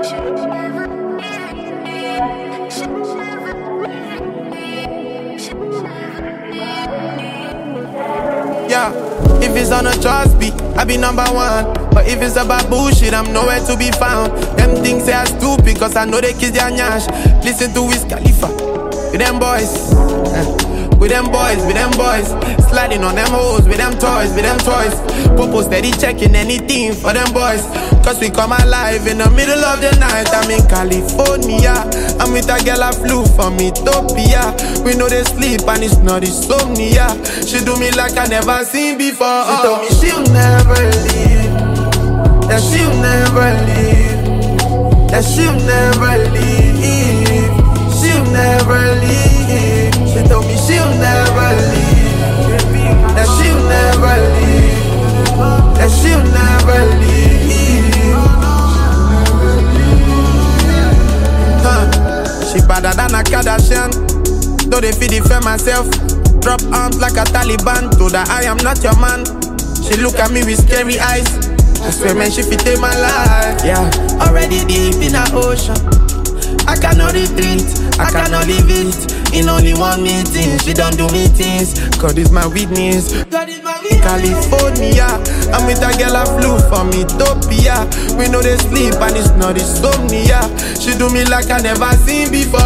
Yeah, if it's on a trust beat, I be number one. But if it's about bullshit, I'm nowhere to be found. Them things say I stupid, cause I know they kiss their nyash. Listen to Wiz Khalifa, with them boys. With them boys, sliding on them hoes, with them toys, Popo steady checking anything for them boys. Cause we come alive in the middle of the night. I'm in California, I'm with a girl I flew from Ethiopia. We know they sleep and it's not insomnia. She do me like I never seen before. She told me she'll never leave, that she'll never leave, that she'll never leave, she'll never leave. She told me she'll never leave, that she'll never leave, that she'll never leave. She better than a Kardashian, though they feed it for myself. Drop arms like a Taliban, told her I am not your man. She look at me with scary eyes, I swear man she fit take my life. Yeah, already deep in the ocean, I cannot retreat, I cannot leave it. In only one meeting, she don't do meetings. God is my witness. California, I'm with a girl I flew from Ethiopia. We know they sleep and it's not insomnia. She do me like I never seen before.